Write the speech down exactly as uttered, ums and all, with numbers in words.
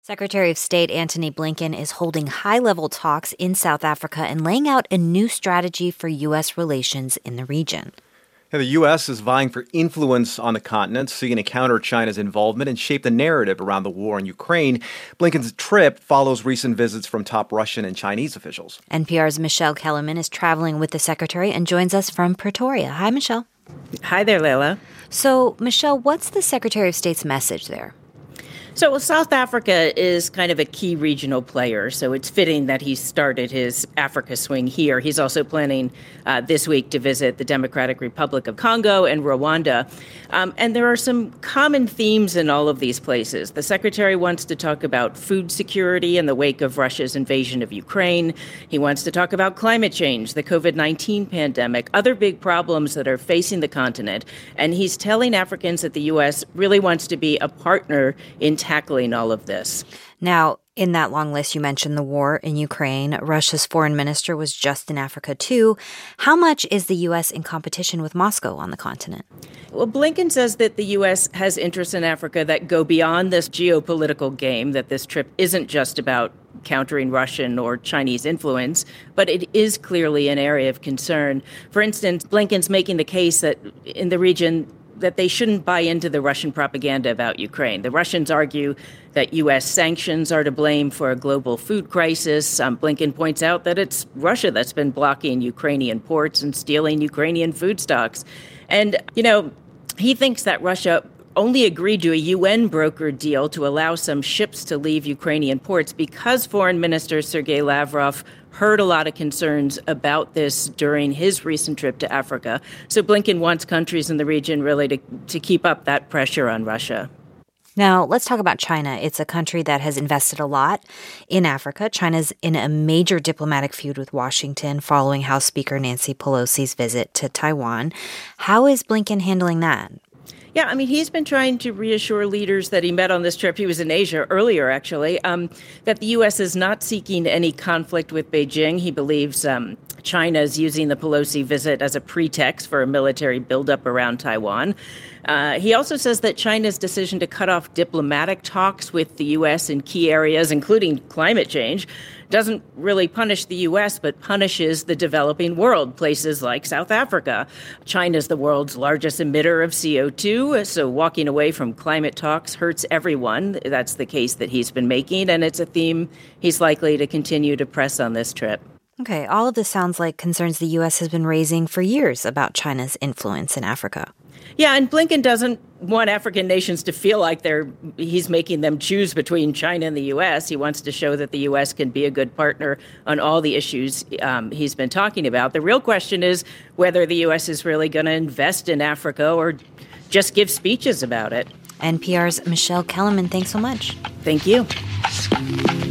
Secretary of State Antony Blinken is holding high-level talks in South Africa and laying out a new strategy for U S relations in the region. Yeah, the U S is vying for influence on the continent, seeking to counter China's involvement and shape the narrative around the war in Ukraine. Blinken's trip follows recent visits from top Russian and Chinese officials. N P R's Michelle Kellerman is traveling with the secretary and joins us from Pretoria. Hi, Michelle. Hi there, Leila. So, Michelle, what's the Secretary of State's message there? So South Africa is kind of a key regional player, so it's fitting that he started his Africa swing here. He's also planning uh, this week to visit the Democratic Republic of Congo and Rwanda. Um, and there are some common themes in all of these places. The secretary wants to talk about food security in the wake of Russia's invasion of Ukraine. He wants to talk about climate change, the covid nineteen pandemic, other big problems that are facing the continent. And he's telling Africans that the U S really wants to be a partner in tackling all of this. Now, in that long list, you mentioned the war in Ukraine. Russia's foreign minister was just in Africa, too. How much is the U S in competition with Moscow on the continent? Well, Blinken says that the U S has interests in Africa that go beyond this geopolitical game, that this trip isn't just about countering Russian or Chinese influence, but it is clearly an area of concern. For instance, Blinken's making the case that in the region, that they shouldn't buy into the Russian propaganda about Ukraine. The Russians argue that U S sanctions are to blame for a global food crisis. Um, Blinken points out that it's Russia that's been blocking Ukrainian ports and stealing Ukrainian food stocks. And, you know, he thinks that Russia only agreed to a U N brokered deal to allow some ships to leave Ukrainian ports because Foreign Minister Sergei Lavrov heard a lot of concerns about this during his recent trip to Africa. So Blinken wants countries in the region really to, to keep up that pressure on Russia. Now, let's talk about China. It's a country that has invested a lot in Africa. China's in a major diplomatic feud with Washington following House Speaker Nancy Pelosi's visit to Taiwan. How is Blinken handling that? Yeah, I mean, he's been trying to reassure leaders that he met on this trip. He was in Asia earlier, actually, um, that the U S is not seeking any conflict with Beijing. He believes um, China is using the Pelosi visit as a pretext for a military buildup around Taiwan. Uh, he also says that China's decision to cut off diplomatic talks with the U S in key areas, including climate change, doesn't really punish the U S, but punishes the developing world, places like South Africa. China's the world's largest emitter of C O two, so walking away from climate talks hurts everyone. That's the case that he's been making, and it's a theme he's likely to continue to press on this trip. Okay, all of this sounds like concerns the U S has been raising for years about China's influence in Africa. Yeah, and Blinken doesn't want African nations to feel like they're he's making them choose between China and the U S. He wants to show that the U S can be a good partner on all the issues um, he's been talking about. The real question is whether the U S is really going to invest in Africa or just give speeches about it. N P R's Michelle Kellerman, thanks so much. Thank you.